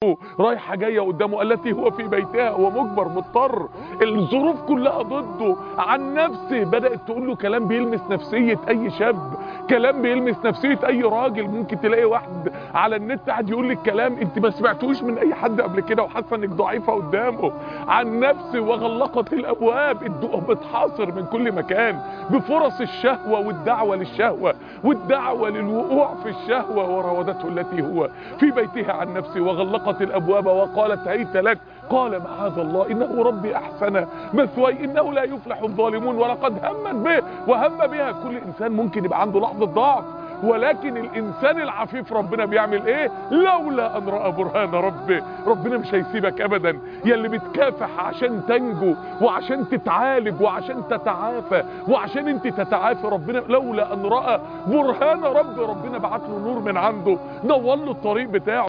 رايحة جاية قدامه التي هو في بيتها، هو مجبر مضطر، الظروف كلها ضده. عن نفسه بدأت تقول له كلام بيلمس نفسية اي شاب، كلام بيلمس نفسية اي راجل. ممكن تلاقي واحد على النت قاعد يقول لك كلام انت ما سمعتوش من اي حد قبل كده وحاسه انك ضعيفة قدامه. عن نفسه وغلقت الابواب، بتحاصر من كل مكان بفرص الشهوة والدعوة للشهوة والدعوة للوقوع في الشهوة. وراودته التي هو في بيتها عن نفسه وغلقت الابواب وقالت هيت لك، قال معاذ الله انه ربي احسن مثواي انه لا يفلح الظالمون ولقد همت به وهم بها. كل انسان ممكن يبقى عنده لحظة ضعف، ولكن الانسان العفيف ربنا بيعمل ايه؟ لولا ان رأى برهان ربه. ربنا مش هيسيبك ابدا، يا اللي بتكافح عشان تنجو وعشان تتعالج وعشان تتعافى وعشان انت تتعافى. ربنا لولا ان رأى برهان ربه، ربنا بعت له نور من عنده نور له الطريق بتاعه.